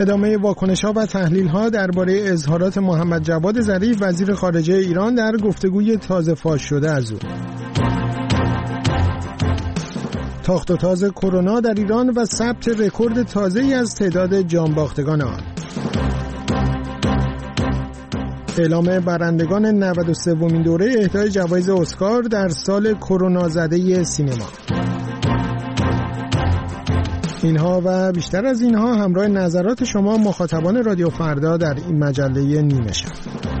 ادامه واکنش‌ها و تحلیل‌ها درباره اظهارات محمد جواد ظریف وزیر خارجه ایران در گفتگوی تازه فاش شده از او. تاخت و تاز کرونا در ایران و ثبت رکورد تازه‌ای از تعداد جانباختگان آن. اعلام برندگان 93مین دوره اهدای جوایز اسکار در سال کرونا زده سینما. اینها و بیشتر از اینها همراه نظرات شما مخاطبان رادیو فردا در این مجله نیمه شب.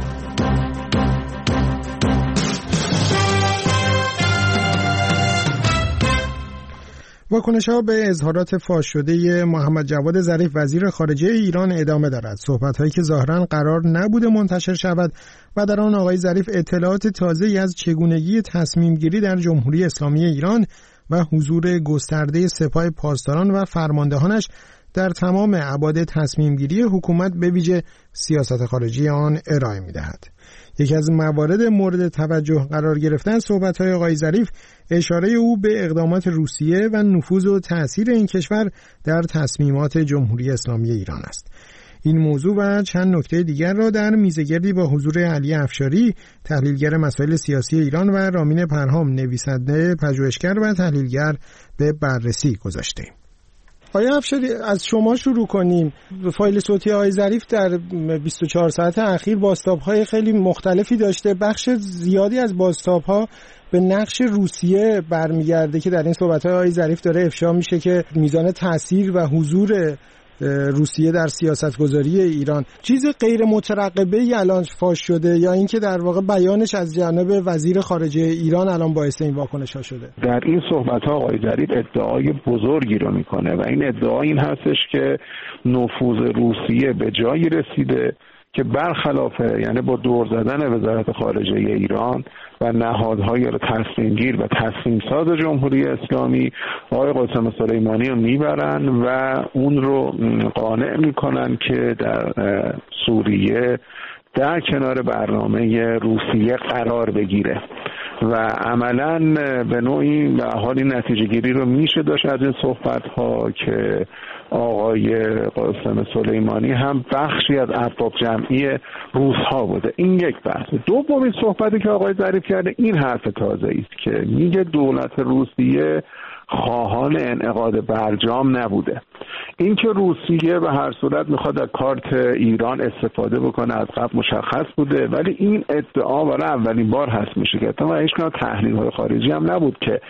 واکنش‌ها به اظهارات فاش شده محمد جواد ظریف وزیر خارجه ایران ادامه دارد. صحبت‌هایی که ظاهراً قرار نبوده منتشر شود و در آن آقای ظریف اطلاعات تازه‌ای از چگونگی تصمیم‌گیری در جمهوری اسلامی ایران و حضور گسترده سپاه پاسداران و فرماندهانش در تمام ابعاد تصمیم‌گیری حکومت به ویژه سیاست خارجی آن ارائه می‌دهد. یکی از موارد مورد توجه قرار گرفتن صحبت‌های آقای ظریف اشاره او به اقدامات روسیه و نفوذ و تأثیر این کشور در تصمیمات جمهوری اسلامی ایران است. این موضوع و چند نکته دیگر را در میزگردی با حضور علی افشاری، تحلیلگر مسائل سیاسی ایران و رامین پرهام، نویسنده، پژوهشگر و تحلیلگر، به بررسی گذاشتیم. آقای افشاری، از شما شروع کنیم. فایل صوتی آقای ظریف در 24 ساعت اخیر بازتاب‌های خیلی مختلفی داشته. بخش زیادی از بازتاب‌ها به نقش روسیه برمیگرده که در این صحبت‌های آقای ظریف داره افشا میشه که میزان تأثیر و حضور روسیه در سیاستگذاری ایران چیز غیر مترقبه‌ای الان فاش شده یا اینکه در واقع بیانش از جانب وزیر خارجه ایران الان باعث این واکنش‌ها شده؟ در این صحبت‌ها آقای ظریف ادعای بزرگی رو میکنه و این ادعا این هستش که نفوذ روسیه به جایی رسیده که برخلاف، یعنی با دور زدن وزارت خارجه ایران و نهادهای تصمیمگیر و تصمیمساز جمهوری اسلامی، آقای قاسم سلیمانی رو میبرن و اون رو قانع میکنن که در سوریه در کنار برنامه روسیه قرار بگیره و عملاً به نوعی به حالی نتیجه گیری رو میشه داشت از این صحبت ها که آقای قاسم سلیمانی هم بخشی از ارباب جمعی روس ها بوده. این یک بحث. دومین صحبتی که آقای ظریف کرده این حرف تازه است که میگه دولت روسیه خواهان انعقاد برجام نبوده. اینکه روسیه به هر صورت میخواد از کارت ایران استفاده بکنه از قبل مشخص بوده، ولی این ادعا برای اولین بار هست میشه که تا هیچ کنه تحلیل‌های خارجی هم نبود که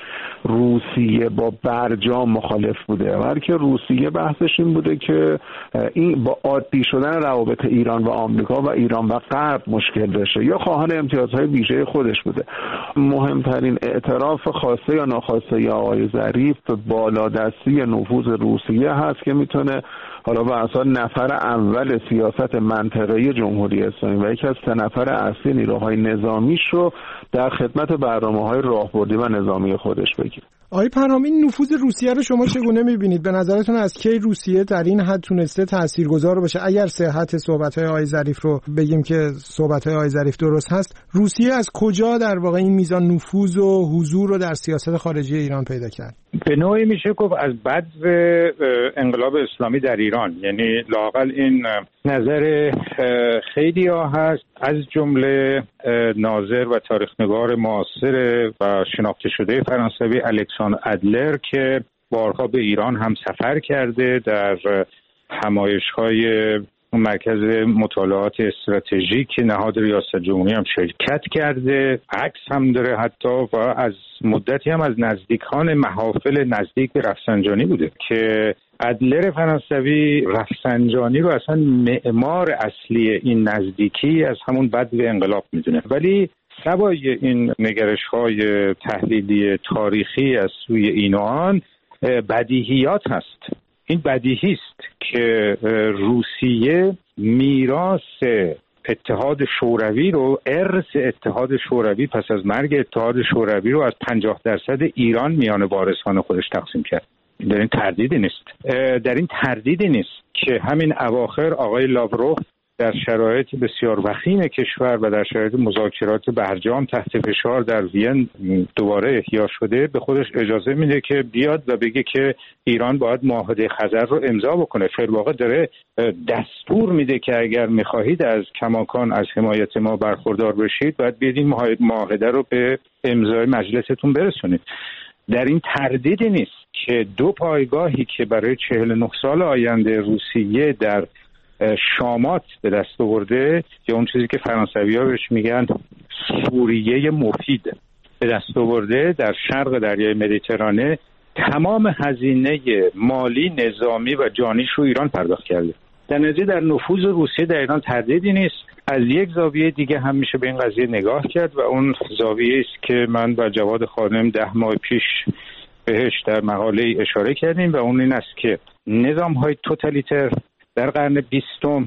روسیه با برجام مخالف بوده، بلکه روسیه بحثش این بوده که این با عادی شدن روابط ایران و آمریکا و ایران و غرب مشکل داشته یا خواهان امتیازهای ویژه خودش بوده. مهمترین اعتراف خواسته یا ناخواسته آقای ظریف به بالادستی نفوذ روسیه هست که میتونه حالا به اساس نفر اول سیاست منطقه‌ای جمهوری اسلامی و یکی از 3 نفر اصلی نیروهای نظامیش رو در خدمت برنامه‌های راهبردی و نظامی خودش بگیره. آقای پرهام، این نفوذ روسیه رو شما چگونه می‌بینید؟ به نظرتون از کی روسیه در این حد تونسته تاثیرگذار باشه؟ اگر صحت صحبت‌های آقای ظریف رو بگیم که صحبت‌های آقای ظریف درست هست، روسیه از کجا در واقع این میزان نفوذ و حضور رو در سیاست خارجی ایران پیدا کرد؟ به نوعی میشه گفت از بدو انقلاب اسلامی در ایران، یعنی لااقل این نظر خیلی‌ها هست، از جمله ناظر و تاریخ‌نگار معاصر و شناخته شده فرانسوی الکساندر ادلر که بارها به ایران هم سفر کرده، در همایش‌های مرکز مطالعات استراتژیک نهاد ریاست جمهوری هم شرکت کرده، عکس هم داره حتی، و از مدتی هم از نزدیکان محافل نزدیک به رفسنجانی بوده که ادلر فرانسوی رفسنجانی رو اصلا معمار اصلی این نزدیکی از همون بدو انقلاب میدونه. ولی سوای این نگرش‌های تحلیلی تاریخی از سوی این و آن بدیهیات هست. این بدیهی است که روسیه میراث اتحاد شوروی رو، ارث اتحاد شوروی پس از مرگ اتحاد شوروی رو از 50% ایران میان وارثان خودش تقسیم کرد. در این تردیدی نیست که همین اواخر آقای لاوروف در شرایط بسیار وخیم کشور و در شرایط مذاکرات برجام تحت فشار در وین دوباره احیا شده به خودش اجازه میده که بیاد و بگه که ایران باید معاهده خزر رو امضا بکنه. فی الواقع داره دستور میده که اگر میخواهید از کماکان از حمایت ما برخوردار بشید باید بیاید این معاهده رو به امضای مجلستون برسونید. در این تردیدی نیست که دو پایگاهی که برای 49 سال آینده روسیه در شامات به دست آورده یا اون چیزی که فرانسوی‌ها بهش میگن سوریه مفید به دست آورده در شرق دریای مدیترانه، تمام هزینه مالی، نظامی و جانیش رو ایران پرداخت کرده. در نتیجه در نفوذ روسیه در ایران تردیدی نیست. از یک زاویه دیگه هم میشه به این قضیه نگاه کرد و اون زاویه است که من و جواد خانم 10 ماه پیش بهش در مقاله اشاره کردیم و اون این است که نظام‌های توتالیتر در قرن 20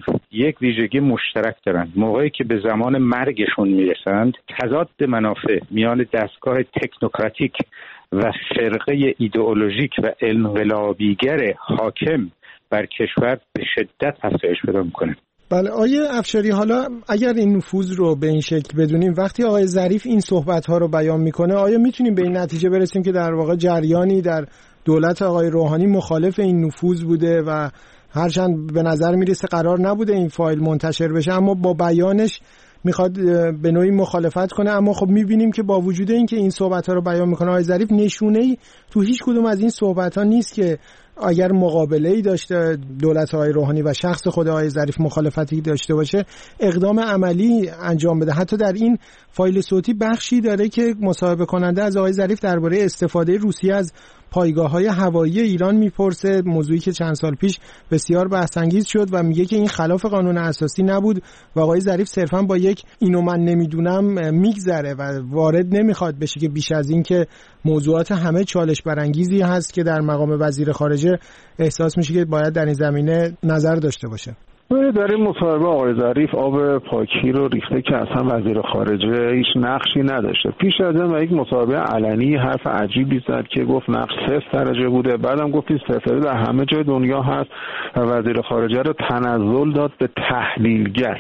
یک ویژگی مشترک دارند. موقعی که به زمان مرگشون میرسند تضاد منافع میان دستگاه تکنوکراتیک و فرقه ایدئولوژیک و انقلابیگر حاکم بر کشور به شدت افزایش پیدا میکنه. بله آیه افشاری، حالا اگر این نفوذ رو به این شکل بدونیم، وقتی آقای ظریف این صحبت‌ها رو بیان میکنه، آیا میتونیم به این نتیجه برسیم که در واقع جریانی در دولت آقای روحانی مخالف این نفوذ بوده و هرچند به نظر میرسه قرار نبوده این فایل منتشر بشه اما با بیانش میخواد به نوعی مخالفت کنه؟ اما خب میبینیم که با وجود اینکه این صحبت‌ها رو بیان میکنه آقای ظریف، نشونه‌ای تو هیچ کدوم از این صحبت‌ها نیست که اگر مقابله‌ای داشته دولت آقای روحانی و شخص خود آقای ظریف مخالفتی داشته باشه اقدام عملی انجام بده. حتی در این فایل صوتی بخشی داره که مصاحبه کننده از آقای ظریف درباره استفاده روسیه از پایگاه‌های هوایی ایران میپرسه، موضوعی که چند سال پیش بسیار بحث‌انگیز شد و میگه که این خلاف قانون اساسی نبود و آقای ظریف صرفاً با یک اینو من نمیدونم میگذره و وارد نمیخواد بشه که بیش از این که موضوعات همه چالش برانگیزی هست که در مقام وزیر خارجه احساس میشه که باید در این زمینه نظر داشته باشه. در این مصاحبه آقای ظریف آب پاکی رو ریخته که اصلا وزیر خارجه هیچ نقشی نداشته. پیش از این یک مصاحبه علنی حرف عجیبی زد که گفت نقش 0 درجه بوده، بعدم گفت این 0 درجه در همه جای دنیا هست و وزیر خارجه رو تنزل داد به تحلیلگر.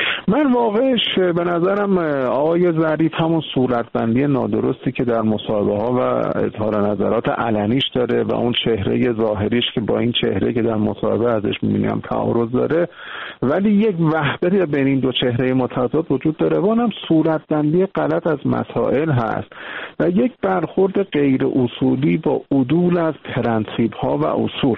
من واقعش به نظرم آقای ظریف همون صورتبندی نادرستی که در مصاحبه ها و اظهار نظرات علنیش داره و اون چهره ظاهریش که با این چهره که در مصاحبه ازش می‌بینیم تعارض داره، ولی یک وحدتی بین این دو چهره متضاد وجود داره و اونم صورتبندی غلط از مسائل هست و یک برخورد غیر اصولی با عدول از پرنسیپ ها و اصول.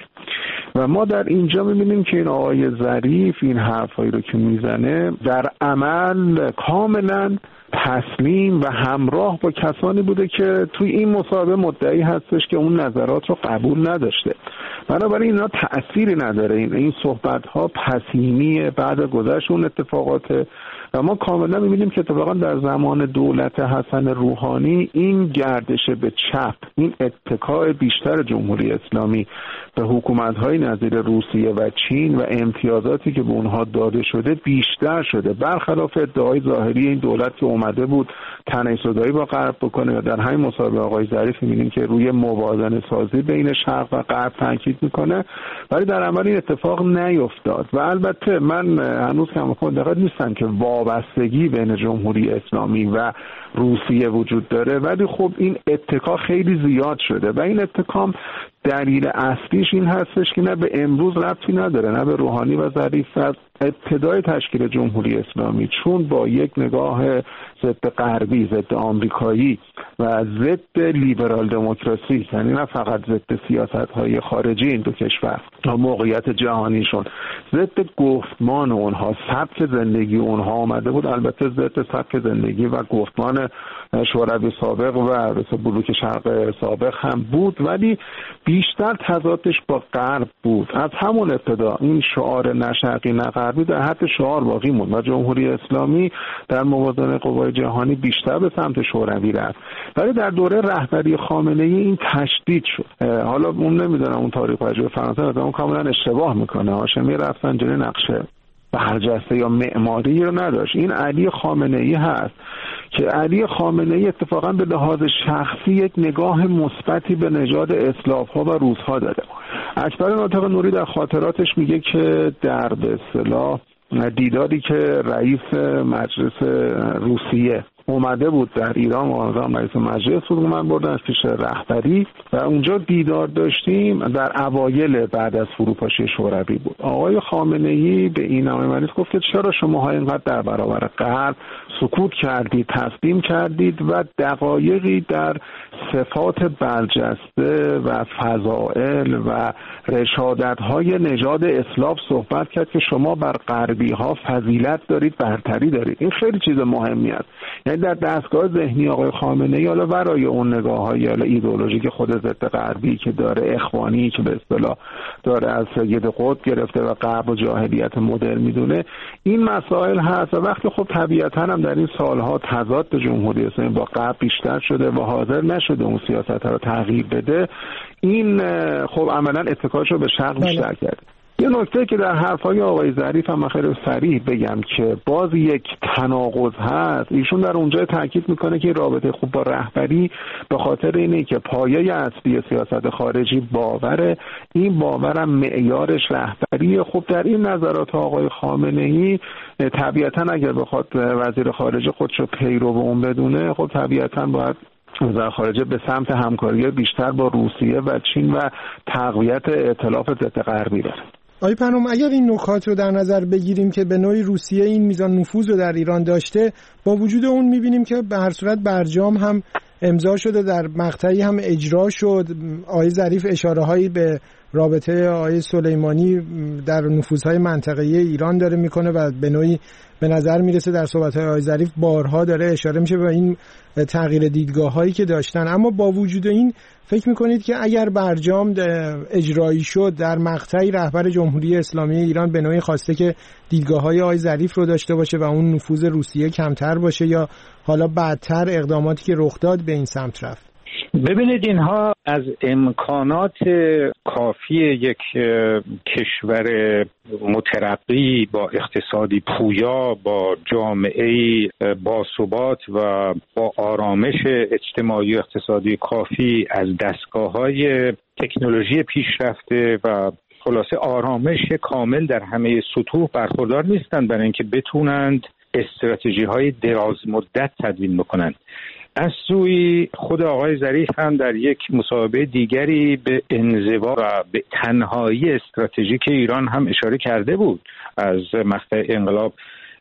و ما در اینجا می‌بینیم که این آقای ظریف این حرفایی رو که میزنه در عمل کاملا تسلیم و همراه با کسانی بوده که توی این مصاحبه مدعی هستش که اون نظرات رو قبول نداشته. بنابراین اینا تأثیری نداره. این صحبت‌ها پسینی بعد گذشت اون اتفاقات و ما کاملا می‌بینیم که اتفاقا در زمان دولت حسن روحانی این گردش به چپ، این اتکای بیشتر جمهوری اسلامی به حکومت‌های نظیر روسیه و چین و امتیازاتی که به اونها داده شده بیشتر شده، برخلاف ادعای ظاهری این دولت که اومده بود تنی‌صدایی با غرب بکنه. و در همین مصاحبه آقای ظریف می‌بینیم که روی موازنه سازی بین شرق و غرب تاکید می‌کنه، ولی در عمل این اتفاق نیفتاد. و البته من هنوز کم خود دقیق نیستم که وابستگی بین جمهوری اسلامی و روسیه وجود داره، ولی خب این اتکا خیلی زیاد شده و این اتکام دلیل اصلیش این هستش که نه به امروز ربطی نداره، نه به روحانی و ظریف، از ابتدای تشکیل جمهوری اسلامی، چون با یک نگاه ضد غربی، ضد آمریکایی و ضد لیبرال دموکراسی، یعنی نه فقط ضد سیاست‌های خارجی این دو کشور و موقعیت جهانیشون، ضد گفتمان اونها، سبک زندگی اونها آمده بود. البته ضد سبک زندگی و گفتمان شوروی سابق و بلوک شرق سابق هم بود، ولی بیشتر تضادش با غرب بود. از همون ابتدا این شعار نه شرقی نه غربی در حد شعار باقی موند و جمهوری اسلامی در موازنه قوای جهانی بیشتر به سمت شوروی رفت، ولی در دوره رهبری خامنه‌ای این تشدید شد. حالا اون نمیدونم اون تاریخ پژوه فرانسه اون کاملا اشتباه میکنه. هاشمی رفسنجانی نقشه برجسته یا معماری رو نداشت. این علی خامنه‌ای هست که علی خامنه‌ای اتفاقا به لحاظ شخصی یک نگاه مثبتی به نژاد اسلاف‌ها و روس‌ها داره. اکبر ناطق نوری در خاطراتش میگه که در به اصطلاح دیداری که رئیس مجلس روسیه اومده بود در ایران، معظم رئیس مجلس بود، من بردن پیش رهبری و اونجا دیدار داشتیم. در اوایل بعد از فروپاشی شوروی بود. آقای خامنه‌ای به این آقای مجلس گفت که چرا شماها اینقدر در برابر غرب سکوت کردید، تسلیم کردید و دقایقی در صفات برجسته و فضائل و رشادت‌های نژاد اسلاو صحبت کرد که شما بر غربی‌ها فضیلت دارید، برتری دارید. این خیلی چیز مهمی است. یعنی در دستگاه ذهنی آقای خامنه‌ای، حالا برای اون نگاه‌های ایدئولوژیک خود ضد غربی که داره، اخوانی که به اصطلاح داره از سید قطب گرفته و غرب و جاهلیت مدرن میدونه، این مسائل هست. و وقتی خب طبیعتاً هم در این سالها تضاد جمهوری اسلامی با غرب بیشتر شده و حاضر نشده اون سیاست رو تغییر بده، این خب عملاً اتکاش رو به شرق بیشتر کرده. یه نکته که در حرفای آقای ظریف هم خیلی صریح بگم که باز یک تناقض هست. ایشون در اونجا تاکید میکنه که رابطه خوب با رهبری به خاطر اینه که پایه اصلی سیاست خارجی باوره، این باورم معیارش رهبریه. خب در این نظرات آقای خامنه‌ای طبیعتاً اگر بخواد وزیر خارجه خودشو پیرو اون بدونه، خب طبیعتاً باید وزارت خارجه به سمت همکاری بیشتر با روسیه و چین و تقویت ائتلاف ضد غربی بره. آقای پناهم، اگر این نکات رو در نظر بگیریم که به نوعی روسیه این میزان نفوذ رو در ایران داشته، با وجود اون میبینیم که به هر صورت برجام هم امضا شده، در مقطعی هم اجرا شد. آقای ظریف اشاره هایی به رابطه آقای سلیمانی در نفوذهای منطقه‌ای ایران داره میکنه و به نوعی به نظر میرسه در صحبت‌های آقای ظریف بارها داره اشاره میشه به این تغییر دیدگاه‌هایی که داشتن. اما با وجود این فکر میکنید که اگر برجام اجرایی شد، در مقطعی رهبر جمهوری اسلامی ایران به نوعی خواسته که دیدگاه‌های آقای ظریف رو داشته باشه و اون نفوذ روسیه کمتر باشه، یا حالا بعدتر اقداماتی که رخ داد به این سمت رفت؟ ببینید، اینها از امکانات کافی یک کشور مترقی با اقتصادی پویا، با جامعه‌ای باثبات و با آرامش اجتماعی و اقتصادی کافی، از دستگاه‌های تکنولوژی پیشرفته و خلاصه آرامش کامل در همه سطوح برخوردار نیستند برای اینکه بتونند استراتژی‌های دراز مدت تدوین بکنند. از سوی خود آقای ظریف هم در یک مصاحبه دیگری به انزوا و به تنهایی استراتژیک ایران هم اشاره کرده بود از مقطع انقلاب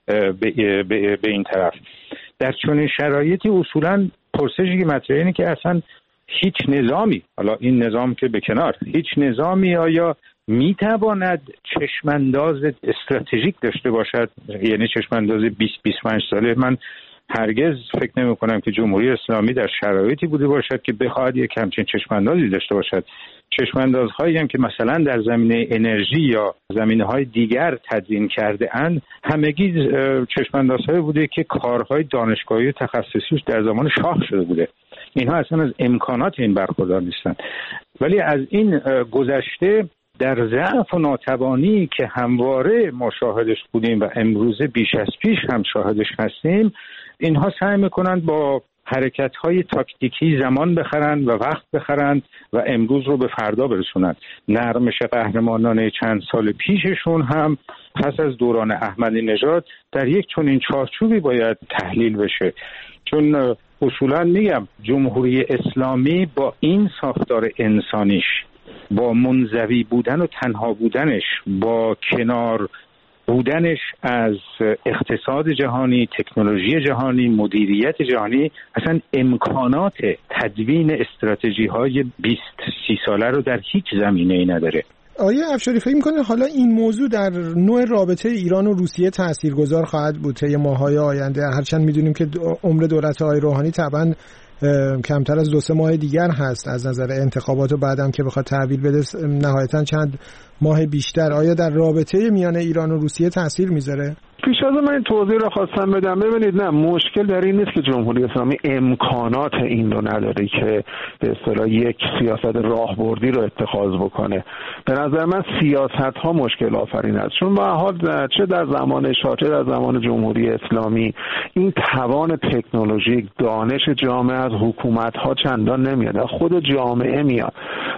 به این طرف. در چنین شرایطی اصولاً پرسشی که مطرحه اینه که اصلا هیچ نظامی، حالا این نظام که به کنار، هیچ نظامی آیا میتواند چشمانداز استراتژیک داشته باشد؟ یعنی چشمانداز 20-25 ساله. من هرگز فکر نمی کنم که جمهوری اسلامی در شرایطی بوده باشد که بخواهد یک همچین چشماندازی داشته باشد. چشماندازهایی هم که مثلا در زمینه انرژی یا زمینه‌های دیگر تدوین کرده اند، همگی چشماندازهایی بوده که کارهای دانشگاهی و تخصصیش در زمان شاه شده بوده. اینها اصلا از امکانات این برخوردار نیستند. ولی از این گذشته، در ضعف و ناتوانی که همواره ما شاهدش بودیم و امروزه بیش از پیش هم شاهدش هستیم، اینها سعی میکنند با حرکت‌های تاکتیکی زمان بخرند و وقت بخرند و امروز رو به فردا برسونند. نرمش قهرمانانه چند سال پیششون هم پس از دوران احمدی نژاد در یک چنین چارچوبی باید تحلیل بشه. چون اصولاً میگم جمهوری اسلامی با این ساختار انسانیش، با منزوی بودن و تنها بودنش، با کنار بودنش از اقتصاد جهانی، تکنولوژی جهانی، مدیریت جهانی، اصلا امکانات تدوین استراتژی‌های 20-30 ساله رو در هیچ زمینه‌ای نداره. آیه افشاری فکر می‌کنه حالا این موضوع در نوع رابطه ایران و روسیه تاثیرگذار خواهد بود طی ماه‌های آینده؟ هرچند می‌دونیم که عمر دولت آقای روحانی طبعاً کمتر از 2-3 ماه دیگر هست از نظر انتخابات و بعدم که بخواد تحویل بده نهایتاً چند ماه بیشتر. آیا در رابطه میان ایران و روسیه تاثیر میذاره؟ پیش از من این توضیح رو خواستم بدم. ببینید، نه، مشکل در این نیست که جمهوری اسلامی امکانات این رو نداره که به اصطلاح یک سیاست راهبردی رو اتخاذ بکنه. به نظر من سیاست ها مشکل آفرین است، چون به حال چه در زمان شاه چه در زمان جمهوری اسلامی این توان تکنولوژیک، دانش جامعه از حکومت ها چندان نمیاد، از خود جامعه میاد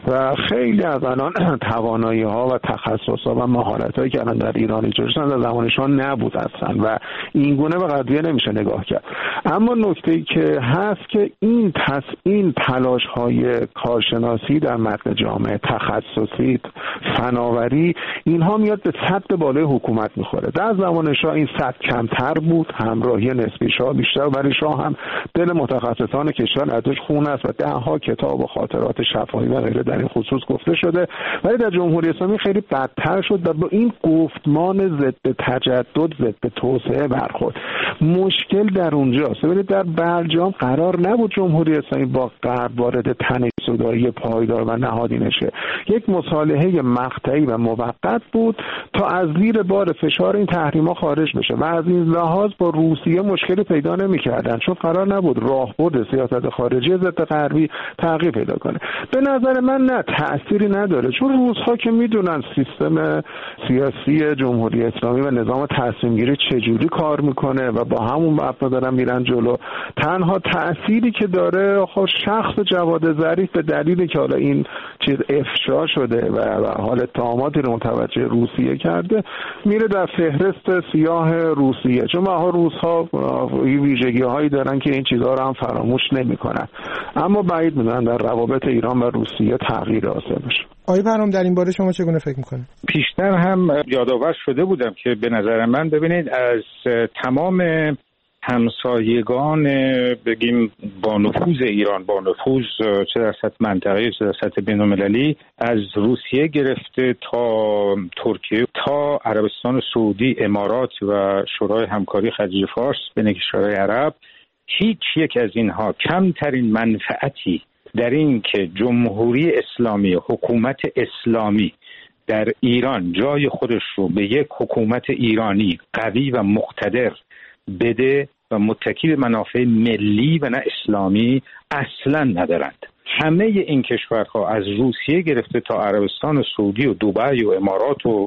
و خیلی از الان توانایی ها و تخصص ها و مهارت هایی که الان در ایران ایجاد شدن در زمانشان نبود اصلا و این گونه به قضیه نمیشه نگاه کرد. اما نکته‌ای که هست که این تلاش های کارشناسی در متن جامعه، تخصصی، فناوری، اینها میاد به سطح بالای حکومت میخوره. در زمان شاه این سطح کمتر بود، همراهی نسبی شاه بیشتر، ولی شاه هم دل متخصصان کشور ازش خون است و دهها کتاب و خاطرات شفاهی و غیره در این خصوص گفته شده. ولی در جمهوری اسلامی خیلی بدتر شد و با این گفتمان ضد تجدد، ضد توسعه برخورد. مشکل در اونجاست. ببینید در برجام قرار نبود جمهوری اسلامی با غرب وارد تنش‌زدایی پایدار و نهادینه شه. یک مصالحه مقطعی و موقت بود تا از زیر بار فشار این تحریم‌ها خارج بشه و از این لحاظ با روسیه مشکلی پیدا نمی‌کردن، چون قرار نبود راهبرد سیاست خارجی ضد غربی تغییر پیدا کنه. به نظر من نه، تأثیری نداره، چون روس‌ها که میدونن سیستم سیاسی جمهوری اسلامی و نظام تصمیم‌گیری چجوری کار میکنه و با همون مبنا دارن میرن جلو. تنها تأثیری که داره خب شخص جواد ظریف به دلیلی که حالا این چیز افشا شده و حال اتهاماتی رو متوجه روسیه کرده، میره در فهرست سیاه روسیه، چون روس‌ها ویژگی‌هایی دارن که این چیزها رو هم فراموش نمی‌کنن. اما بعید می‌دونم در روابط ایران و روسیه تغییر حاصل بشه. آقای بهرام در این باره شما چگونه فکر می‌کنید؟ پیشتر هم یادآور شده بودم که به نظر من ببینید از تمام همسایگان بگیم با نفوذ ایران، با نفوذ چه در سطح منطقه‌ای چه در سطح بین‌المللی، از روسیه گرفته تا ترکیه تا عربستان سعودی، امارات و شورای همکاری خلیج فارس بین کشورهای عرب، هیچ یک از اینها کمترین منفعتی در این که جمهوری اسلامی، حکومت اسلامی در ایران جای خودش رو به یک حکومت ایرانی قوی و مقتدر بده و متکی به منافع ملی و نه اسلامی اصلا ندارند. همه این کشورها از روسیه گرفته تا عربستان سعودی و دبی و امارات و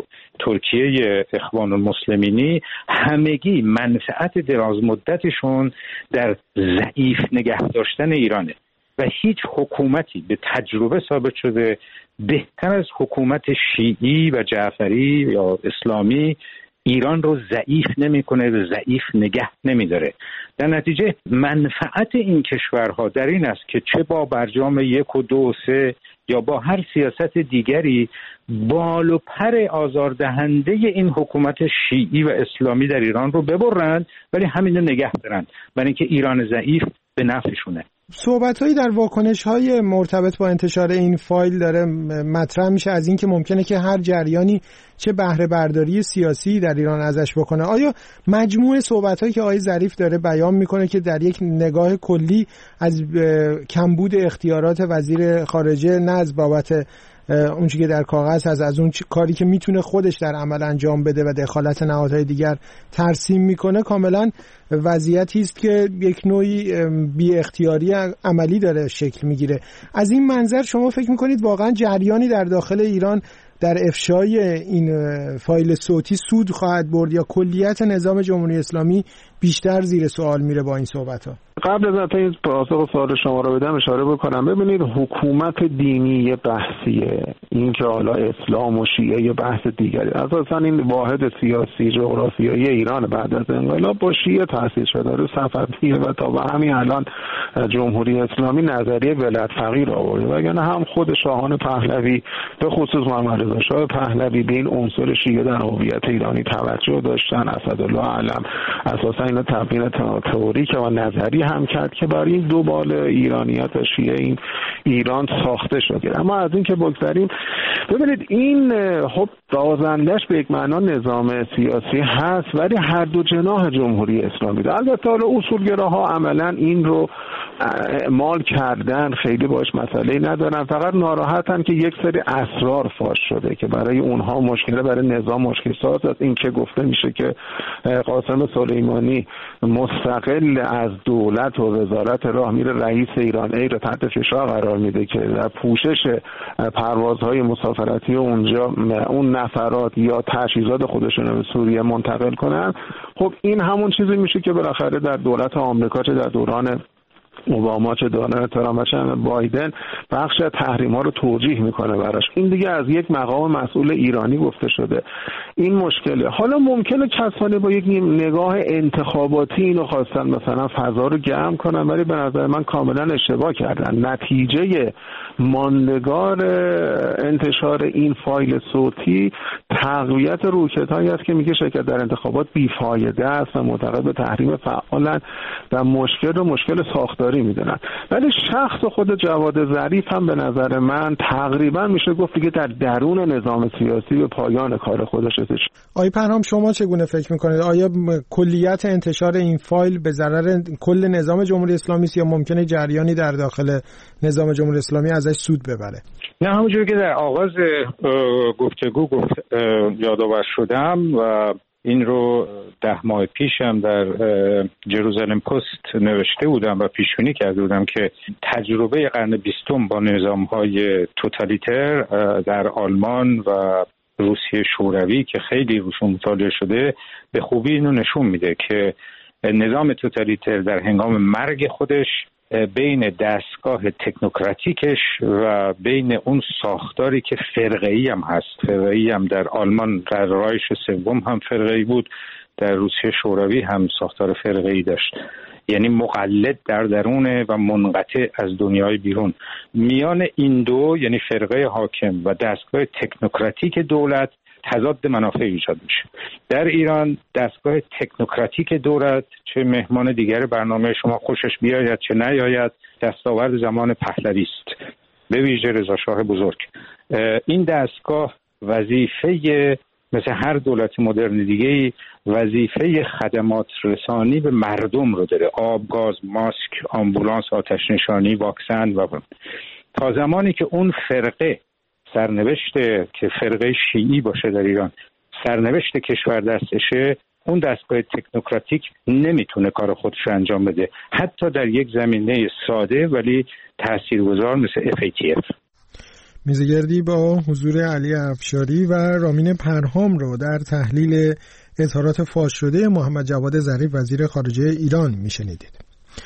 ترکیه اخوان المسلمینی، همگی منفعت دراز مدتشون در ضعیف نگه داشتن ایرانه و هیچ حکومتی به تجربه ثابت شده بهتر از حکومت شیعی و جعفری یا اسلامی ایران رو ضعیف نمی‌کنه و ضعیف نگه نمی‌داره. در نتیجه منفعت این کشورها در این است که چه با برجام 1 و 2 و 3 یا با هر سیاست دیگری بال و پر آزاردهنده این حکومت شیعی و اسلامی در ایران رو ببرند، ولی همین رو نگه دارن، برای اینکه ایران ضعیف به نفعشونه. صحبت‌هایی در واکنش‌های مرتبط با انتشار این فایل داره مطرح میشه از این که ممکنه که هر جریانی چه بهره برداری سیاسی در ایران ازش بکنه. آیا مجموع صحبت‌هایی که آقای ظریف داره بیان میکنه که در یک نگاه کلی از کمبود اختیارات وزیر خارجه نه از بابت اون چیزی که در کاغذ هست، از اون کاری که میتونه خودش در عمل انجام بده و دخالت نهادهای دیگر ترسیم میکنه، کاملا وضعیتی است که یک نوعی بی اختیاری عملی داره شکل میگیره. از این منظر شما فکر میکنید واقعا جریانی در داخل ایران در افشای این فایل صوتی سود خواهد برد یا کلیت نظام جمهوری اسلامی بیشتر زیر سوال میره با این صحبت‌ها؟ قبل از اینکه این پاسخ سوال شما رو بدم اشاره بکنم. ببینید حکومت دینی یه بحثیه، این که حالا اسلام و شیعه یه بحث دیگری. اساسا این واحد سیاسی جغرافیایی ایران بعد از انقلاب با شیعه تأسیس شده رو صفویه و تا به همین الان جمهوری اسلامی نظریه ولایت فقیه آورده، وگرنه هم خود شاهان پهلوی به خصوص محمد رضا شاه پهلوی به این عنصر شیعه در هویت ایرانی توجه داشتن. اسدالله علم اساسا اینو تبیین تئوریک و نظری هم کرد که برای این دو بال ایرانیت و شیعه این ایران ساخته شده. اما از این که بگذاریم، ببینید این خب بازندش به یک معنا نظام سیاسی هست، ولی هر دو جناح جمهوری اسلامی ده. البته حالا اصولگراها عملا این رو اعمال کردن، خیلی باش مسئله ندارن، فقط ناراحتن که یک سری اسرار فاش شده که برای اونها مشکله، برای نظام مشکل ساز است. این که گفته میشه که قاسم سلیمانی مستقل از دولت و وزارت راه میره رئیس ایران ایر رو تحت فشار قرار میده که در پوشش پروازهای مسافرتی اونجا اون نفرات یا تجهیزات خودشون رو به سوریه منتقل کنن. خب این همون چیزی میشه که بالاخره در دولت آمریکا چه در دوران اوباما چه دونالد ترامپ چه بایدن بخش از تحریم‌ها رو توجیه میکنه براش. این دیگه از یک مقام مسئول ایرانی گفته شده. این مشکله. حالا ممکنه کسانی با یک نگاه انتخاباتی اینو خواستن مثلا فضا رو گرم کنن، ولی به نظر من کاملا اشتباه کردن. نتیجه ماندگار انتشار این فایل صوتی تقویت روکتایی است که میگه شرکت در انتخابات بیفایده است و معتقد به تحریم فعالن و مشکل ساختاری میدونن. ولی شخص خود جواد ظریف هم به نظر من تقریبا میشه گفت دیگه در درون نظام سیاسی به پایان کار خودش رسید. آقای پرهام شما چگونه فکر میکنید؟ آیا کلیت انتشار این فایل به ضرر کل نظام جمهوری اسلامی است یا ممکنه جریانی در داخل نظام جمهوری اسلامی ازش سود ببره؟ نه، همونجوری که در آغاز گفتگو یادآور شدم و این رو 10 ماه پیشم در جروزالم پست نوشته بودم و پیشبینی کرده بودم که تجربه قرن 20 با نظام‌های توتالیتر در آلمان و روسیه شوروی که خیلی روشون مطالعه شده به خوبی اینو نشون میده که نظام توتالیتر در هنگام مرگ خودش بین دستگاه تکنوکراتیکش و بین اون ساختاری که فرقه‌ای هم هست، فرقه‌ای هم در آلمان در رایش سوم هم فرقه‌ای بود، در روسیه شوروی هم ساختار فرقه‌ای داشت، یعنی مقلد در درونه و منقطع از دنیای بیرون. میان این دو یعنی فرقه حاکم و دستگاه تکنوکراتیک دولت تضاد منافع ایجاد میشه. در ایران دستگاه تکنوکراتیک دولت، چه مهمان دیگر برنامه شما خوشش بیاید چه نیاید، دستاورد زمان پهلوی است، به ویژه رضا شاه بزرگ. این دستگاه وظیفه مثل هر دولت مدرن دیگه‌ای وظیفه خدمات رسانی به مردم رو داره، آب، گاز، ماسک، آمبولانس، آتش نشانی، واکسن و تا زمانی که اون فرقه سرنوشت که فرقه شیعی باشه در ایران سرنوشت کشور دستشه، اون دستگاه تکنوکراتیک نمیتونه کار خودش رو انجام بده، حتی در یک زمینه ساده ولی تاثیرگذار مثل FATF. میزگردی با حضور علی افشاری و رامین پرهام رو در تحلیل اظهارات فاش شده محمد جواد ظریف وزیر خارجه ایران میشنیدید.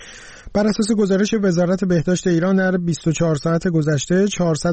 بر اساس گزارش وزارت بهداشت ایران در 24 ساعت گذشته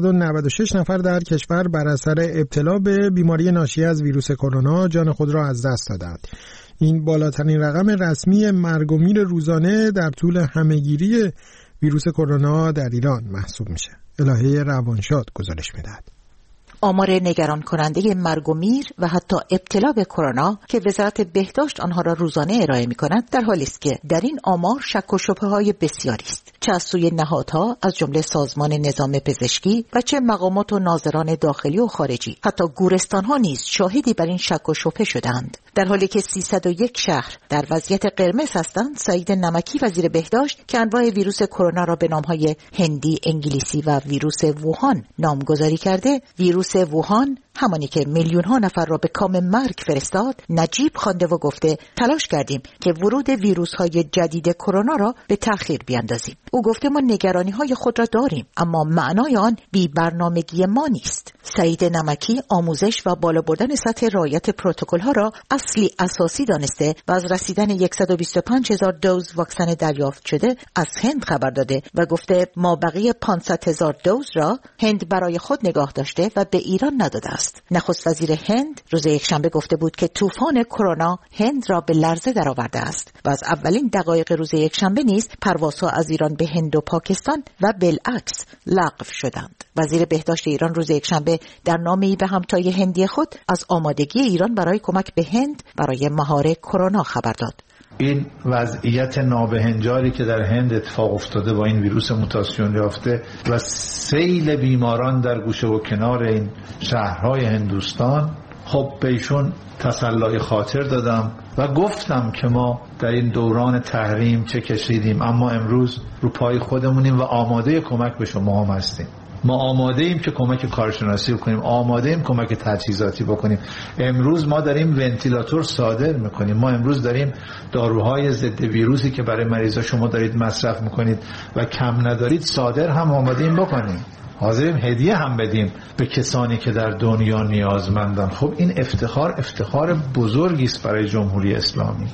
496 نفر در کشور بر اثر ابتلا به بیماری ناشی از ویروس کرونا جان خود را از دست دادند. این بالاترین رقم رسمی مرگ و میر روزانه در طول همهگیری ویروس کرونا در ایران محسوب میشه. الهه روانشاد گزارش میدهد. آمار نگران کننده مرگ و میر و حتی ابتلا به کرونا که وزارت بهداشت آنها را روزانه ارائه می‌کند در حالی است که در این آمار شک و شبهه‌های بسیاری است، چه از سوی نهادها از جمله سازمان نظام پزشکی و چه مقامات و ناظران داخلی و خارجی. حتی گورستان‌ها نیز شاهدی بر این شک و شبهه شدند. در حالی که 301 شهر در وضعیت قرمز هستند، سعید نمکی وزیر بهداشت که انواع ویروس کرونا را به نام‌های هندی، انگلیسی و ویروس ووهان نامگذاری کرده، ویروس ووهان همانی که میلیون‌ها نفر را به کام مرگ فرستاد، نجیب خوانده و گفته تلاش کردیم که ورود ویروس‌های جدید کرونا را به تأخیر بیاندازیم. او گفته ما نگرانی‌های خود را داریم، اما معنای آن بی‌برنامگی ما نیست. سعید نمکی آموزش و بالا بردن سطح رعایت پروتکل‌ها را اصلی اساسی دانسته و از رسیدن 125,000 دوز واکسن دریافت شده از هند خبر داده و گفته ما بقیه 500,000 دوز را هند برای خود نگاه داشته و به ایران نداده است. نخست وزیر هند روز یکشنبه گفته بود که طوفان کرونا هند را به لرزه درآورده است و از اولین دقایق روز یکشنبه نیز پروازها از ایران به هند و پاکستان و بالعکس لغو شدند. وزیر بهداشت ایران روز یکشنبه در نامه‌ای به همتای هندی خود از آمادگی ایران برای کمک به هند برای مهار کرونا خبر داد. این وضعیت نابهنجاری که در هند اتفاق افتاده با این ویروس موتاسیون یافته و سیل بیماران در گوشه و کنار این شهرهای هندوستان، خب بهشون تسلای خاطر دادم و گفتم که ما در این دوران تحریم چه کشیدیم، اما امروز رو پای خودمونیم و آماده کمک به شما هم هستیم. ما آماده ایم که کمک کارشناسی بکنیم، آماده ایم کمک تجهیزاتی بکنیم. امروز ما داریم ونتیلاتور صادر میکنیم، ما امروز داریم داروهای ضد ویروسی که برای مریضا شما دارید مصرف میکنید و کم ندارید صادر هم آماده ایم بکنیم، حاضریم هدیه هم بدیم به کسانی که در دنیا نیازمندن. خب این افتخار بزرگی است برای جمهوری اسلامی.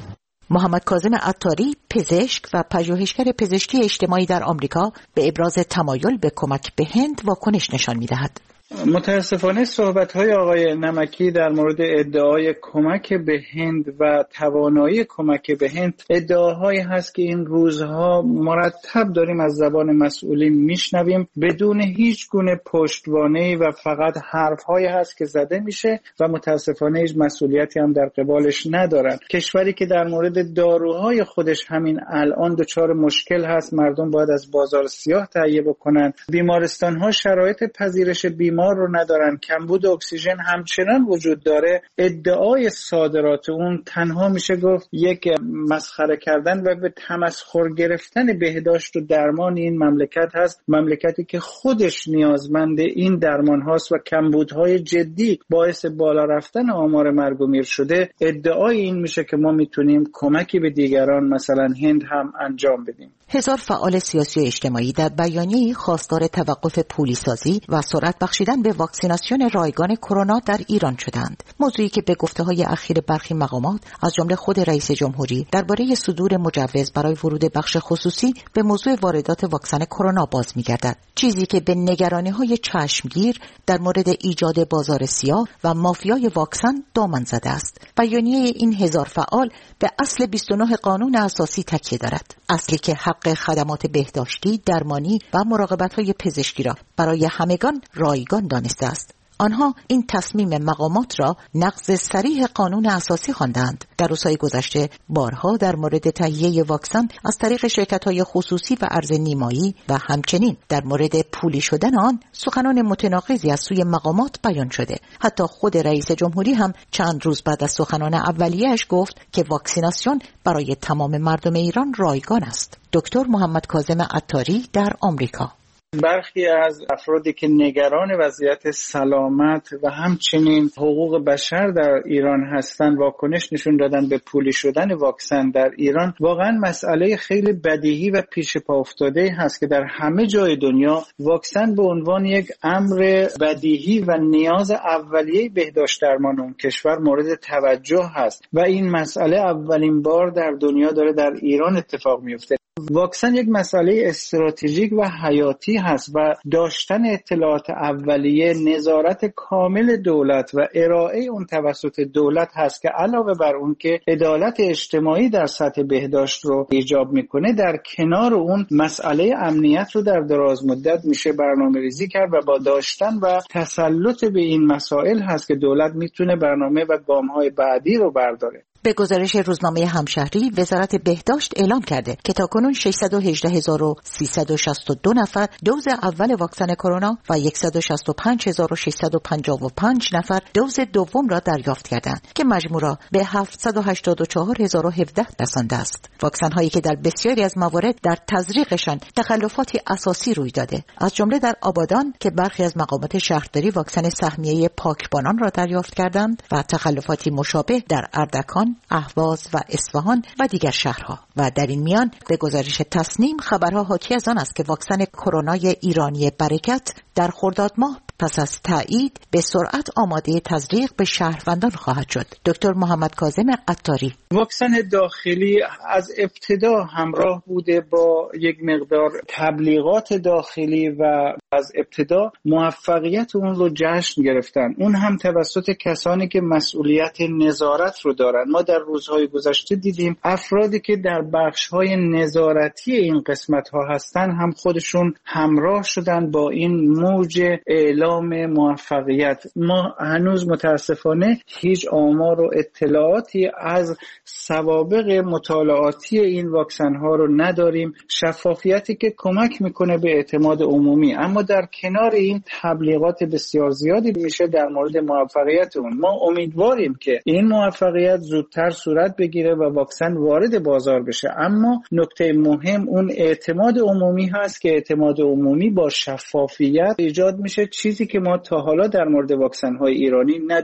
محمد کاظم عطاری، پزشک و پژوهشگر پزشکی اجتماعی در آمریکا، به ابراز تمایل به کمک به هند واکنش نشان می‌دهد. متاسفانه صحبت‌های آقای نمکی در مورد ادعای کمک به هند و توانایی کمک به هند ادعاهایی هست که این روزها مرتب داریم از زبان مسئولین میشنویم بدون هیچ گونه پشتوانه‌ای و فقط حرف‌هایی هست که زده میشه و متاسفانه هیچ مسئولیتی هم در قبالش ندارن. کشوری که در مورد داروهای خودش همین الان دچار مشکل هست، مردم باید از بازار سیاه تهیه بکنن، بیمارستان‌ها شرایط پذیرش بیمار رو ندارن، کمبود اکسیژن همچنان وجود داره. ادعای صادرات اون تنها میشه گفت یک مسخره کردن و به تمسخر گرفتن بهداشت و درمان این مملکت هست، مملکتی که خودش نیازمند این درمان هاست و کمبودهای جدی باعث بالا رفتن آمار مرگ و میر شده. ادعای این میشه که ما میتونیم کمکی به دیگران مثلا هند هم انجام بدیم. هزار فعال سیاسی و اجتماعی در بیانیه‌ای خواستار توقف پولیسازی و سرعت بخشیدن به واکسیناسیون رایگان کرونا در ایران شدند. موضوعی که به گفته‌های اخیر برخی مقامات از جمله خود رئیس جمهوری درباره صدور مجوز برای ورود بخش خصوصی به موضوع واردات واکسن کرونا باز می‌گردد. چیزی که به نگرانی‌های چشمگیر در مورد ایجاد بازار سیاه و مافیای واکسن دامن زده است. بیانیه این هزار فعال به اصل 29 قانون اساسی تکیه دارد. اصلی که حق خدمات بهداشتی، درمانی و مراقبت‌های پزشکی را برای همگان رایگان دانسته است. آنها این تصمیم مقامات را نقض صریح قانون اساسی خواندند. در روزهای گذشته بارها در مورد تهیه واکسن از طریق شرکت‌های خصوصی و ارز نیمایی و همچنین در مورد پولی شدن آن سخنان متناقضی از سوی مقامات بیان شده. حتی خود رئیس جمهوری هم چند روز بعد از سخنان اولیه‌اش گفت که واکسیناسیون برای تمام مردم ایران رایگان است. دکتر محمد کاظم عطاری در آمریکا. برخی از افرادی که نگران وضعیت سلامت و همچنین حقوق بشر در ایران هستند واکنش نشون دادن به پولی شدن واکسن در ایران. واقعا مسئله خیلی بدیهی و پیش پا افتاده هست که در همه جای دنیا واکسن به عنوان یک امر بدیهی و نیاز اولیه بهداشت درمان اون کشور مورد توجه هست و این مسئله اولین بار در دنیا داره در ایران اتفاق میفته. واکسن یک مسئله استراتژیک و حیاتی هست و داشتن اطلاعات اولیه، نظارت کامل دولت و ارائه اون توسط دولت هست که علاوه بر اون که عدالت اجتماعی در سطح بهداشت رو ایجاب میکنه، در کنار اون مسئله امنیت رو در دراز مدت میشه برنامه‌ریزی کرد و با داشتن و تسلط به این مسائل هست که دولت میتونه برنامه و گام‌های بعدی رو برداره. به گزارش روزنامه همشهری، وزارت بهداشت اعلام کرده که تاکنون 618,362 نفر دوز اول واکسن کرونا و 165,655 نفر دوز دوم را دریافت کردند که مجموعاً به 784,017 رسانده است. واکسن هایی که در بسیاری از موارد در تزریقشان تخلفاتی اساسی روی داده، از جمله در آبادان که برخی از مقامات شهرداری واکسن سهمیه پاکبانان را دریافت کردند و تخلفاتی مشابه در اردکان، اهواز و اصفهان و دیگر شهرها. و در این میان به گزارش تصنیم خبرها حاکی از آن است که واکسن کرونای ایرانی برکت در خرداد ماه پس از تایید به سرعت آماده تزریق به شهروندان خواهد شد. دکتر محمد کاظم عطاری: واکسن داخلی از ابتدا همراه بوده با یک مقدار تبلیغات داخلی و از ابتدا موفقیت اون رو جشن گرفتن، اون هم توسط کسانی که مسئولیت نظارت رو دارن. ما در روزهای گذشته دیدیم افرادی که در بخش‌های نظارتی این قسمت‌ها هستن هم خودشون همراه شدن با این موج اعلام موفقیت. ما هنوز متاسفانه هیچ آمار و اطلاعاتی از سوابق مطالعاتی این واکسن ها رو نداریم، شفافیتی که کمک میکنه به اعتماد عمومی. اما در کنار این تبلیغات بسیار زیادی میشه در مورد موفقیت اون. ما امیدواریم که این موفقیت زودتر صورت بگیره و واکسن وارد بازار بشه، اما نکته مهم اون اعتماد عمومی هست که اعتماد عمومی با شفافیت ایجاد میشه، چیزی که ما تا حالا در مورد واکسن های ایرانی ندیدیم.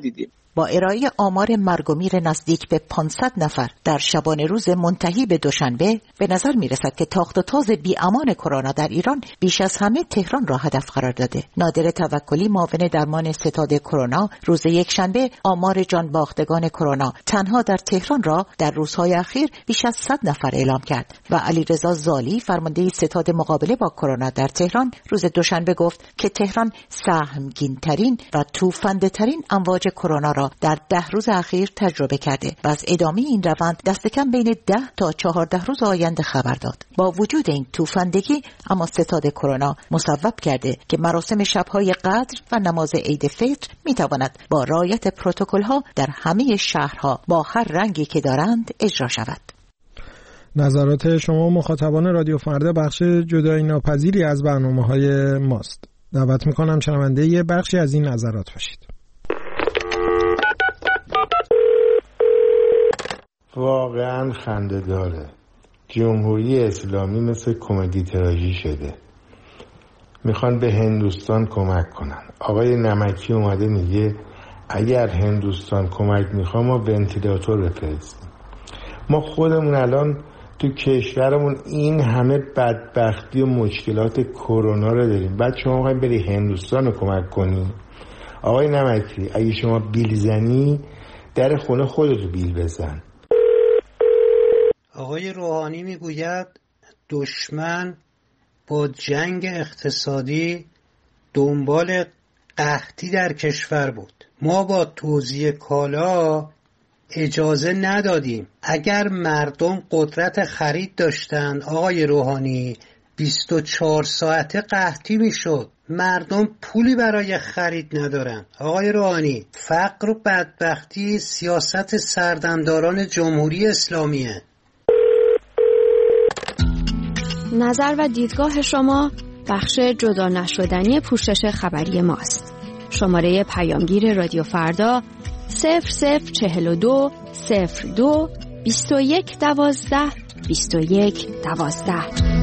با ارائه آمار مرگ و میر نزدیک به 500 نفر در شبانه روز منتهی به دوشنبه، به نظر میرسد که تاخت و تاز بی‌امان کرونا در ایران بیش از همه تهران را هدف قرار داده. نادر توکلی، معاون درمان ستاد کرونا، روز یکشنبه آمار جان باختگان کرونا تنها در تهران را در روزهای اخیر بیش از 100 نفر اعلام کرد و علیرضا زالی، فرمانده ستاد مقابله با کرونا در تهران، روز دوشنبه گفت که تهران سهمگین‌ترین و توفنده‌ترین امواج کرونا را در 10 روز اخیر تجربه کرده و از ادامه این روند دست کم بین 10 تا 14 روز آینده خبر داد. با وجود این توفندگی، اما ستاد کرونا مصوب کرده که مراسم شب‌های قدر و نماز عید فطر می‌تواند با رعایت پروتکل‌ها در همه شهرها با هر رنگی که دارند اجرا شود. نظرات شما مخاطبان رادیو فردا بخش جدایی ناپذیری از برنامه‌های ماست. دعوت می‌کنم شنونده یه بخشی از این نظرات باشید. واقعا خنده داره. جمهوری اسلامی مثل کمدی تراژی شده. میخوان به هندوستان کمک کنن. آقای نمکی اومده میگه اگر هندوستان کمک میخواد ما ونتیلاتور بفرستیم. ما خودمون الان تو کشورمون این همه بدبختی و مشکلات کرونا رو داریم، بعد شما میخواین بری هندوستان رو کمک کنی؟ آقای نمکی اگه شما بیل زنی در خونه خودتو بیل بزن. آقای روحانی میگوید دشمن با جنگ اقتصادی دنبال قحطی در کشور بود. ما با توزیع کالا اجازه ندادیم. اگر مردم قدرت خرید داشتن آقای روحانی 24 ساعته قحطی میشد. مردم پولی برای خرید ندارن. آقای روحانی، فقر و بدبختی سیاست سردمداران جمهوری اسلامیه. نظر و دیدگاه شما بخش جدا نشدنی پوشش خبری ماست. شماره پیامگیر رادیو فردا 0042 02 21 12 21 12.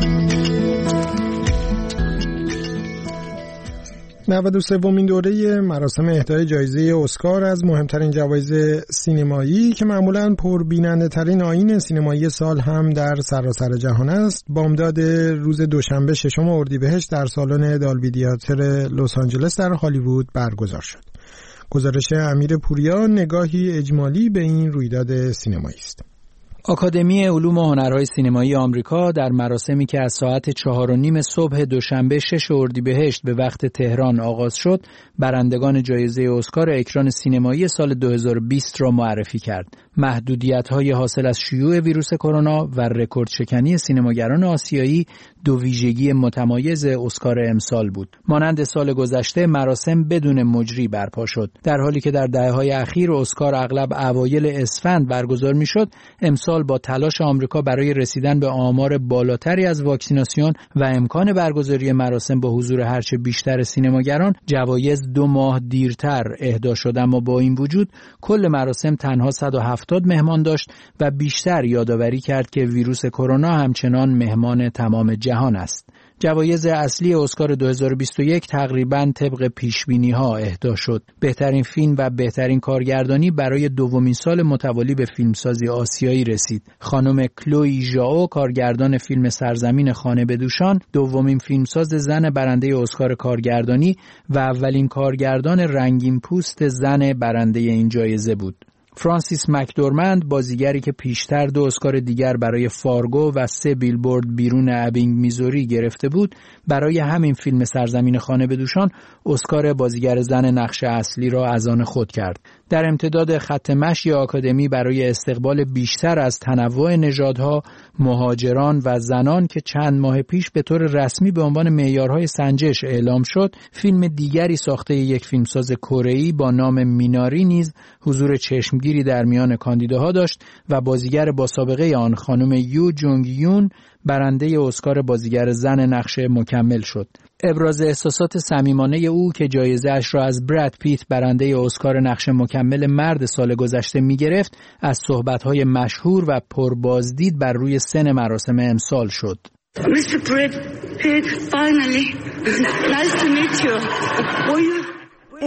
93مین دوره مراسم اهدای جایزه اسکار از مهمترین جوایز سینمایی که معمولاً پربیننده ترین آیین سینمایی سال هم در سراسر جهان است، بامداد روز دوشنبه 6 اردیبهشت در سالن دالبی تئاتر لس آنجلس در هالیوود برگزار شد. گزارش امیر پوریا نگاهی اجمالی به این رویداد سینمایی است. آکادمی علوم و هنرهای سینمایی آمریکا در مراسمی که از ساعت 4:30 صبح دوشنبه 6 اردیبهشت به وقت تهران آغاز شد، برندگان جایزه اسکار اکران سینمایی سال 2020 را معرفی کرد. محدودیت‌های حاصل از شیوع ویروس کرونا و رکورد شکنی سینماگران آسیایی دو ویژگی متمایز اسکار امسال بود. مانند سال گذشته مراسم بدون مجری برپا شد. در حالی که در دهه‌های اخیر اسکار اغلب اوایل اسفند برگزار می‌شد، امسال با تلاش آمریکا برای رسیدن به آمار بالاتری از واکسیناسیون و امکان برگزاری مراسم با حضور هرچه بیشتر سینماگران، جوایز 2 ماه دیرتر اهدا شد. اما با این وجود کل مراسم تنها 170 مهمان داشت و بیشتر یادآوری کرد که ویروس کرونا همچنان مهمان تمام جهان است. جوایز اصلی اسکار 2021 تقریباً طبق پیشبینی‌ها اهدا شد. بهترین فیلم و بهترین کارگردانی برای دومین سال متوالی به فیلمسازی آسیایی رسید. خانم کلوی ژائو، کارگردان فیلم سرزمین خانه بدوشان، دومین فیلمساز زن برنده اسکار کارگردانی و اولین کارگردان رنگین پوست زن برنده این جایزه بود. فرانسیس مکدورمند، بازیگری که پیشتر 2 اسکار دیگر برای فارگو و 3 بیلبورد بیرون ابینگ میزوری گرفته بود، برای همین فیلم سرزمین خانه بدوشان اسکار بازیگر زن نقش اصلی را از آن خود کرد. در امتداد خط مشی آکادمی برای استقبال بیشتر از تنوع نژادها، مهاجران و زنان که چند ماه پیش به طور رسمی به عنوان معیارهای سنجش اعلام شد، فیلم دیگری ساخته یک فیلمساز کره‌ای با نام میناری نیز حضور چشمگیری در میان کاندیداها داشت و بازیگر با سابقه آن خانم یو جونگ یون برنده اسکار بازیگر زن نقش مکمل شد. ابراز احساسات صمیمانه او که جایزه‌اش را از براد پیت برنده اسکار نقش مکمل مرد سال گذشته می‌گرفت، از صحبت‌های مشهور و پربازدید بر روی سن مراسم امسال شد. Mr. Brad Pitt, finally. Nice to meet you.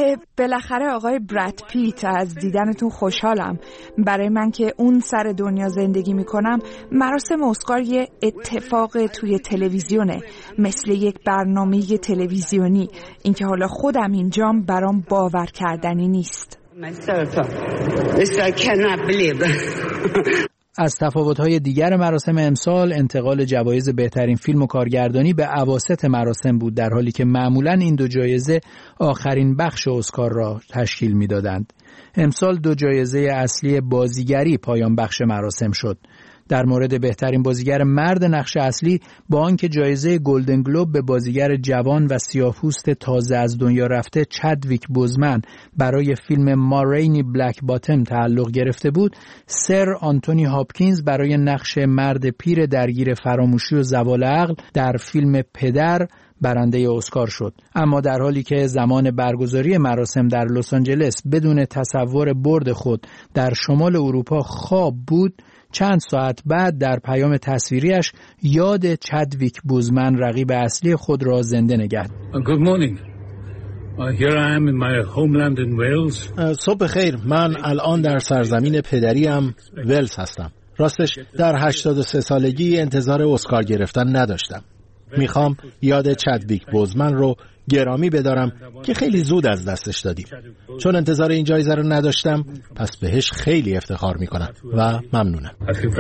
بالاخره آقای براد پیت، از دیدنتون خوشحالم. برای من که اون سر دنیا زندگی میکنم، مراسم اسکار یه اتفاق توی تلویزیونه، مثل یک برنامه تلویزیونی. اینکه حالا خودم اینجام برام باور کردنی نیست. از تفاوت‌های دیگر مراسم امسال، انتقال جوایز بهترین فیلم و کارگردانی به اواسط مراسم بود، در حالی که معمولاً این دو جایزه آخرین بخش اسکار را تشکیل می‌دادند. امسال دو جایزه اصلی بازیگری پایان بخش مراسم شد. در مورد بهترین بازیگر مرد نقش اصلی، با آنکه جایزه گلدن گلوب به بازیگر جوان و سیاه‌پوست تازه از دنیا رفته چدویک بوزمن برای فیلم ما رینی بلک باتم تعلق گرفته بود، سر آنتونی هاپکینز برای نقش مرد پیر درگیر فراموشی و زوال عقل در فیلم پدر برنده اسکار شد. اما در حالی که زمان برگزاری مراسم در لس آنجلس بدون تصور برد خود در شمال اروپا خواب بود، چند ساعت بعد در پیام تصویریش یاد چدویک بوزمن رقیب اصلی خود را زنده نگهد. Good morning. Here I am in my homeland in Wales. صبح خیر، من الان در سرزمین پدریم ولز هستم. راستش در 83 سالگی انتظار اسکار گرفتن نداشتم. میخوام یاد چدویک بوزمن رو گرامی بدارم که خیلی زود از دستش دادیم. چون انتظار این جایزه رو نداشتم، پس بهش خیلی افتخار میکنم و ممنونم.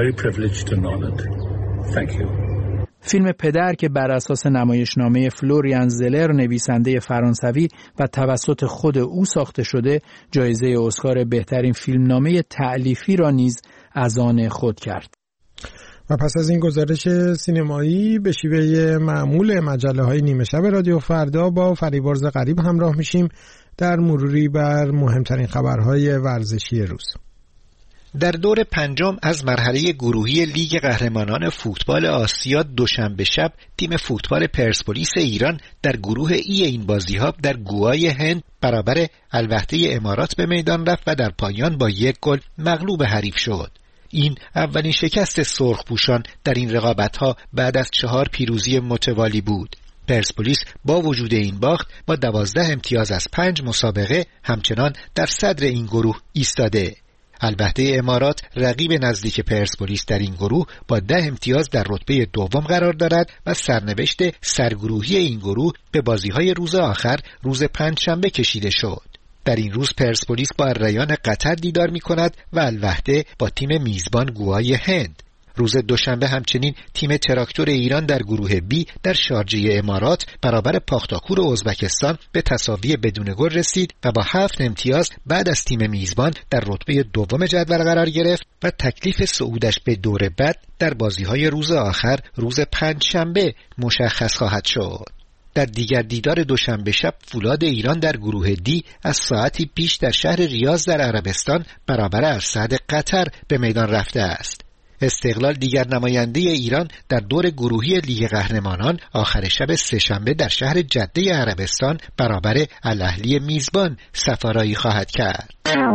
فیلم پدر که بر اساس نمایشنامه فلوریان زلر نویسنده فرانسوی و توسط خود او ساخته شده، جایزه اسکار بهترین فیلمنامه تألیفی را نیز از آن خود کرد. و پس از این گزارش سینمایی به شیوه معمول مجله‌های نیمه شب رادیو فردا با فریبرز غریب همراه میشیم در مروری بر مهمترین خبرهای ورزشی روز. در دور پنجم از مرحله گروهی لیگ قهرمانان فوتبال آسیا دوشنبه شب تیم فوتبال پرسپولیس ایران در گروه ای این بازی‌ها در گوای هند برابر الوحده امارات به میدان رفت و در پایان با 1 گل مغلوب حریف شد. این اولین شکست سرخپوشان در این رقابت‌ها بعد از 4 پیروزی متوالی بود. پرسپولیس با وجود این باخت با 12 امتیاز از 5 مسابقه همچنان در صدر این گروه ایستاده. البته امارات رقیب نزدیک پرسپولیس در این گروه با 10 امتیاز در رتبه دوم قرار دارد و سرنوشت سرگروهی این گروه به بازی‌های روز آخر روز پنجشنبه کشیده شد. در این روز پرسپولیس با الریان قطر دیدار می کند و الوحده با تیم میزبان گوای هند. روز دوشنبه همچنین تیم تراکتور ایران در گروه بی در شارجه امارات برابر پاختاکور ازبکستان به تساوی بدون گل رسید و با 7 امتیاز بعد از تیم میزبان در رتبه دوم جدول قرار گرفت و تکلیف صعودش به دور بعد در بازی‌های روز آخر روز پنجشنبه مشخص خواهد شد. در دیگر دیدار دوشنبه شب فولاد ایران در گروه دی از ساعتی پیش در شهر ریاض در عربستان برابر السعد قطر به میدان رفته است. استقلال دیگر نماینده ایران در دور گروهی لیگ قهرمانان آخر شب سه‌شنبه در شهر جده عربستان برابر الاهلی میزبان سفارایی خواهد کرد.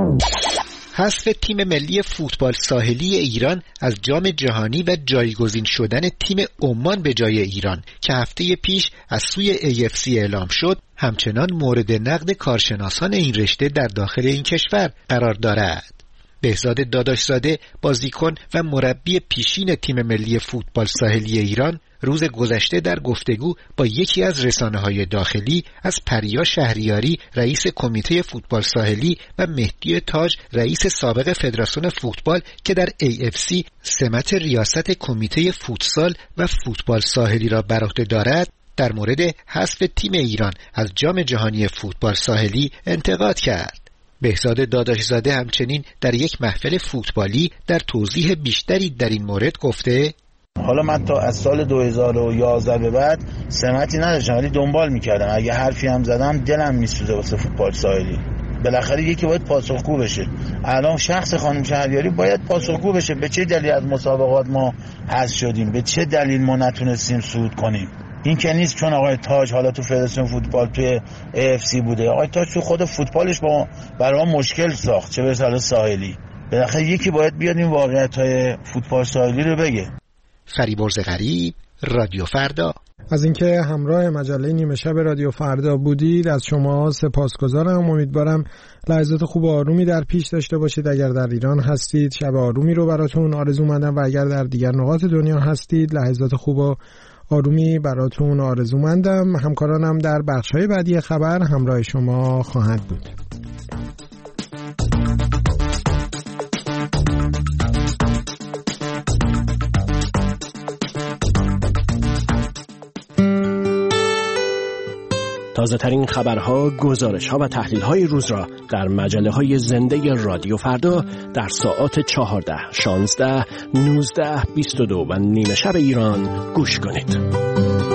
حذف تیم ملی فوتبال ساحلی ایران از جام جهانی و جایگزین شدن تیم عمان به جای ایران که هفته پیش از سوی AFC اعلام شد همچنان مورد نقد کارشناسان این رشته در داخل این کشور قرار دارد. بهزاد داداشزاده بازیکن و مربی پیشین تیم ملی فوتبال ساحلی ایران روز گذشته در گفتگو با یکی از رسانه‌های داخلی از پریا شهریاری رئیس کمیته فوتبال ساحلی و مهدی تاج رئیس سابق فدراسیون فوتبال که در AFC سمت ریاست کمیته فوتسال و فوتبال ساحلی را بر عهده دارد در مورد حذف تیم ایران از جام جهانی فوتبال ساحلی انتقاد کرد. بهزاد داداشزاده همچنین در یک محفل فوتبالی در توضیح بیشتری در این مورد گفته: حالا من تا از سال 2011 به بعد سمتی نداشتم ولی دنبال میکردم، اگه حرفی هم زدم دلم میسوزه واسه فوتبال ساحلی. بالاخره یکی باید پاسخگو بشه. الان شخص خانم شهریاری باید پاسخگو بشه. به چه دلیل از مسابقات ما حذف شدیم؟ به چه دلیل ما نتونستیم صعود کنیم؟ این که نیست چون آقای تاج حالا تو فدراسیون فوتبال توی AFC بوده، آقای تاج تو خود فوتبالش برای ما مشکل ساخت، چه برسه حالا ساحلی. بالاخره یکی باید بیاد این واقعیت‌های فوتبال ساحلی رو بگه. فریبرز غریب، رادیو فردا. از اینکه همراه مجله نیمه شب رادیو فردا بودید از شما سپاسگزارم. امیدوارم لحظات خوب و آرومی در پیش داشته باشید. اگر در ایران هستید شب آرومی رو براتون آرزومندم و اگر در دیگر نقاط دنیا هستید لحظات خوب و آرومی براتون آرزومندم. همکارانم در بخش‌های بعدی خبر همراه شما خواهند بود. تازه‌ترین خبرها، گزارش‌ها و تحلیل‌های روز را در مجله‌های زنده رادیو فردا در ساعات 14, 16, 19, 22 و نیمه شب ایران گوش کنید.